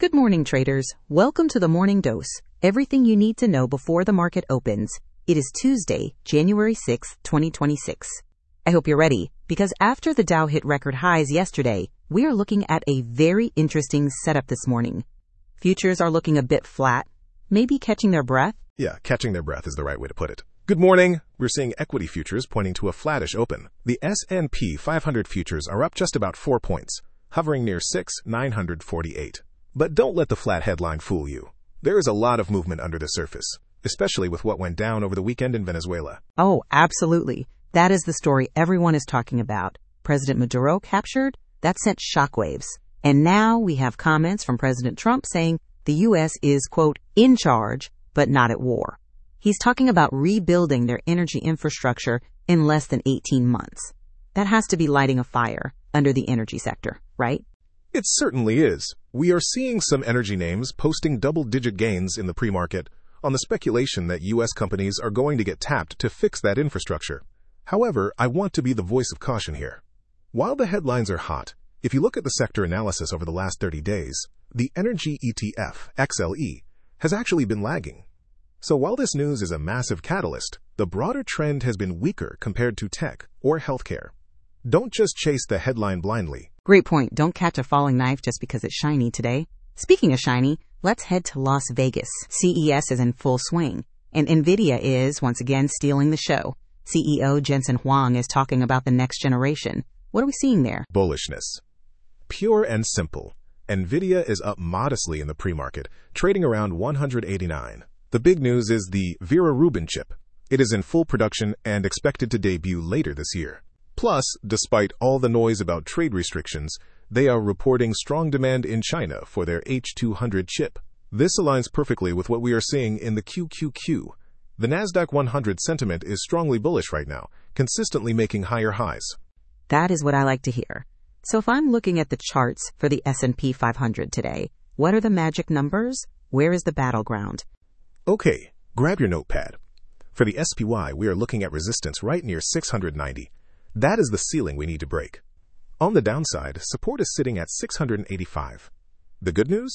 Good morning, traders. Welcome to the Morning Dose. Everything you need to know before the market opens. It is Tuesday, January 6th, 2026. I hope you're ready, because after the Dow hit record highs yesterday, we are looking at a very interesting setup this morning. Futures are looking a bit flat, maybe catching their breath. Yeah, catching their breath is the right way to put it. Good morning. We're seeing equity futures pointing to a flattish open. The S&P 500 futures are up just about 4 points, hovering near 6,948. But don't let the flat headline fool you. There is a lot of movement under the surface, especially with what went down over the weekend in Venezuela. Oh, absolutely. That is the story everyone is talking about. President Maduro captured? That sent shockwaves. And now we have comments from President Trump saying the U.S. is, quote, in charge, but not at war. He's talking about rebuilding their energy infrastructure in less than 18 months. That has to be lighting a fire under the energy sector, right? It certainly is. We are seeing some energy names posting double-digit gains in the pre-market on the speculation that U.S. companies are going to get tapped to fix that infrastructure. However, I want to be the voice of caution here. While the headlines are hot, if you look at the sector analysis over the last 30 days, the energy ETF, XLE, has actually been lagging. So while this news is a massive catalyst, the broader trend has been weaker compared to tech or healthcare. Don't just chase the headline blindly. Great point. Don't catch a falling knife just because it's shiny today. Speaking of shiny, let's head to Las Vegas. CES is in full swing, and NVIDIA is, once again, stealing the show. CEO Jensen Huang is talking about the next generation. What are we seeing there? Bullishness. Pure and simple. NVIDIA is up modestly in the pre-market, trading around 189. The big news is the Vera Rubin chip. It is in full production and expected to debut later this year. Plus, despite all the noise about trade restrictions, they are reporting strong demand in China for their H200 chip. This aligns perfectly with what we are seeing in the QQQ. The Nasdaq 100 sentiment is strongly bullish right now, consistently making higher highs. That is what I like to hear. So if I'm looking at the charts for the S&P 500 today, what are the magic numbers? Where is the battleground? Okay, grab your notepad. For the SPY, we are looking at resistance right near 690. That is the ceiling we need to break. On the downside, support is sitting at 685. The good news?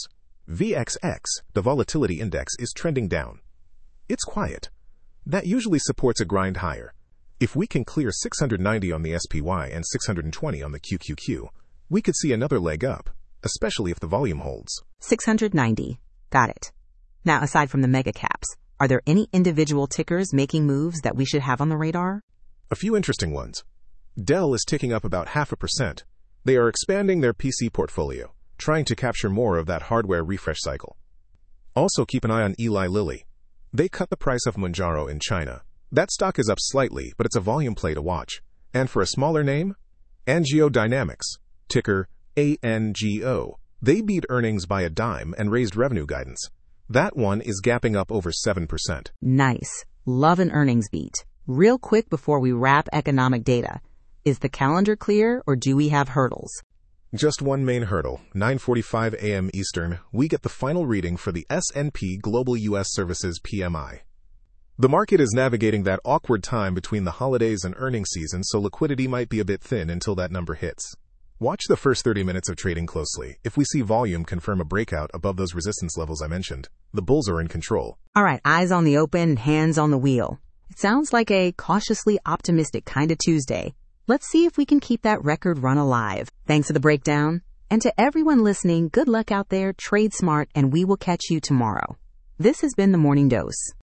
VXX, the volatility index, is trending down. It's quiet. That usually supports a grind higher. If we can clear 690 on the SPY and 620 on the QQQ, we could see another leg up, especially if the volume holds. 690. Got it. Now, aside from the mega caps, are there any individual tickers making moves that we should have on the radar? A few interesting ones. Dell is ticking up about 0.5%. They are expanding their PC portfolio, trying to capture more of that hardware refresh cycle. Also keep an eye on Eli Lilly. They cut the price of Mounjaro in China. That stock is up slightly, but it's a volume play to watch. And for a smaller name, AngioDynamics, ticker ANGO. They beat earnings by a dime and raised revenue guidance. That one is gapping up over 7%. Nice. Love an earnings beat. Real quick before we wrap economic data. Is the calendar clear, or do we have hurdles? Just one main hurdle. 9:45 a.m. Eastern, we get the final reading for the S&P Global U.S. Services PMI. The market is navigating that awkward time between the holidays and earnings season, so liquidity might be a bit thin until that number hits. Watch the first 30 minutes of trading closely. If we see volume confirm a breakout above those resistance levels I mentioned, the bulls are in control. All right, eyes on the open, hands on the wheel. It sounds like a cautiously optimistic kind of Tuesday. Let's see if we can keep that record run alive. Thanks for the breakdown. And to everyone listening, good luck out there, trade smart, and we will catch you tomorrow. This has been the Morning Dose.